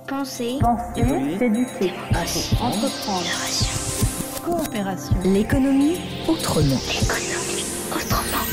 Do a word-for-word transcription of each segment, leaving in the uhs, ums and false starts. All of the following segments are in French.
Penser, Penser, s'éduquer, entreprendre, coopération. L'économie autrement. L'économie autrement.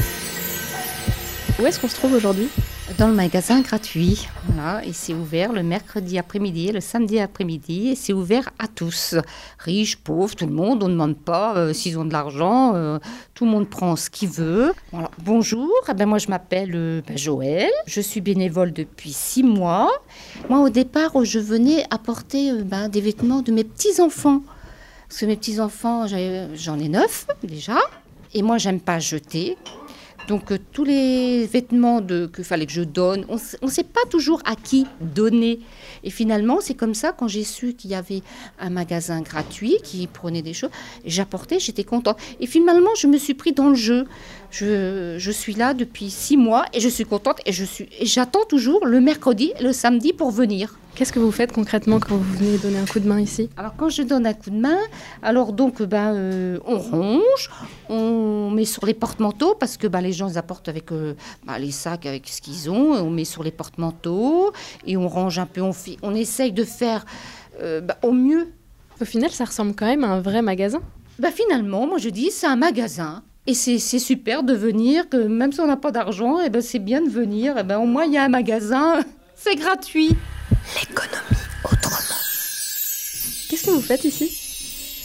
Où est-ce qu'on se trouve aujourd'hui ? Dans le magasin gratuit, voilà, et c'est ouvert le mercredi après-midi et le samedi après-midi, et c'est ouvert à tous, riches, pauvres, tout le monde, on ne demande pas euh, s'ils ont de l'argent, euh, tout le monde prend ce qu'il veut. Voilà. Bonjour, eh ben, moi je m'appelle euh, ben, Joël, je suis bénévole depuis six mois. Moi au départ, je venais apporter euh, ben, des vêtements de mes petits-enfants, parce que mes petits-enfants, j'en ai neuf déjà, et moi j'aime pas jeter. Donc euh, tous les vêtements de, qu'il fallait que je donne, on ne sait pas toujours à qui donner. Et finalement, c'est comme ça, quand j'ai su qu'il y avait un magasin gratuit qui prenait des choses, j'apportais, j'étais contente. Et finalement, je me suis pris dans le jeu. Je, je suis là depuis six mois et je suis contente et, je suis, et j'attends toujours le mercredi et le samedi pour venir. Qu'est-ce que vous faites concrètement quand vous venez donner un coup de main ici ? Alors quand je donne un coup de main, alors donc ben, euh, on ronge, on met sur les porte-manteaux parce que ben, les gens ils apportent avec euh, ben, les sacs avec ce qu'ils ont, on met sur les porte-manteaux et on range un peu, on, fait, on essaye de faire euh, ben, au mieux. Au final, ça ressemble quand même à un vrai magasin. Ben, finalement, moi je dis c'est un magasin. Et c'est, c'est super de venir, que même si on n'a pas d'argent, eh ben, c'est bien de venir. Eh ben, au moins il y a un magasin, c'est gratuit. L'économie autrement. Qu'est-ce que vous faites ici ?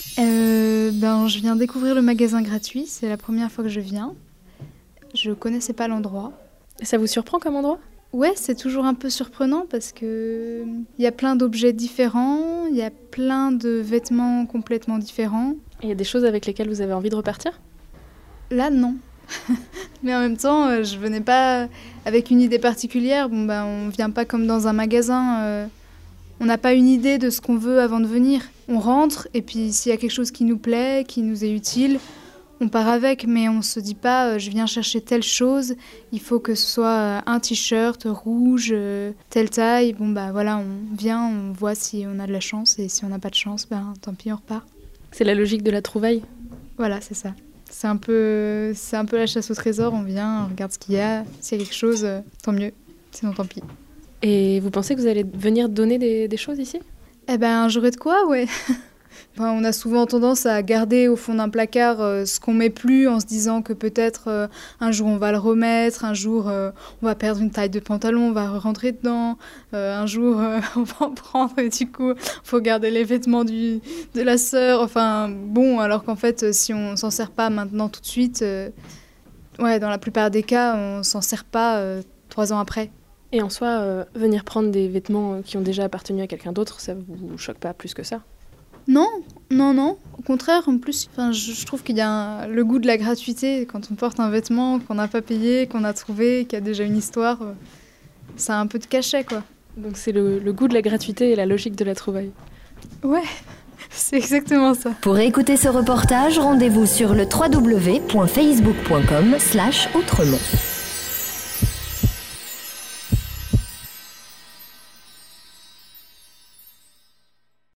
euh, ben, Je viens découvrir le magasin gratuit, c'est la première fois que je viens. Je connaissais pas l'endroit. Et ça vous surprend comme endroit ? Ouais, c'est toujours un peu surprenant parce que il y a plein d'objets différents, il y a plein de vêtements complètement différents. Et il y a des choses avec lesquelles vous avez envie de repartir ? Là, non. Mais en même temps, je venais pas avec une idée particulière. Bon, ben, on vient pas comme dans un magasin. Euh, on n'a pas une idée de ce qu'on veut avant de venir. On rentre et puis s'il y a quelque chose qui nous plaît, qui nous est utile, on part avec. Mais on se dit pas, euh, je viens chercher telle chose. Il faut que ce soit un t-shirt rouge, euh, telle taille. Bon, bah voilà, on vient, on voit si on a de la chance et si on n'a pas de chance, ben tant pis, on repart. C'est la logique de la trouvaille. Voilà, c'est ça. C'est un peu, c'est un peu la chasse au trésor, on vient, on regarde ce qu'il y a, s'il y a quelque chose, euh, tant mieux, sinon tant pis. Et vous pensez que vous allez venir donner des, des choses ici ? Eh ben, j'aurais de quoi, ouais. Enfin, on a souvent tendance à garder au fond d'un placard euh, ce qu'on met plus en se disant que peut-être euh, un jour on va le remettre, un jour euh, on va perdre une taille de pantalon, on va rentrer dedans, euh, un jour euh, on va en prendre et du coup faut garder les vêtements du, de la sœur. Enfin bon, alors qu'en fait si on s'en sert pas maintenant tout de suite, euh, ouais, dans la plupart des cas on s'en sert pas euh, trois ans après. Et en soi, euh, venir prendre des vêtements qui ont déjà appartenu à quelqu'un d'autre, ça vous choque pas plus que ça ? Non, non, non. Au contraire, en plus, je, je trouve qu'il y a un, le goût de la gratuité. Quand on porte un vêtement qu'on n'a pas payé, qu'on a trouvé, qui a déjà une histoire, euh, ça a un peu de cachet, quoi. Donc c'est le, le goût de la gratuité et la logique de la trouvaille. Ouais, c'est exactement ça. Pour écouter ce reportage, rendez-vous sur le w w w point facebook point com slash autrement.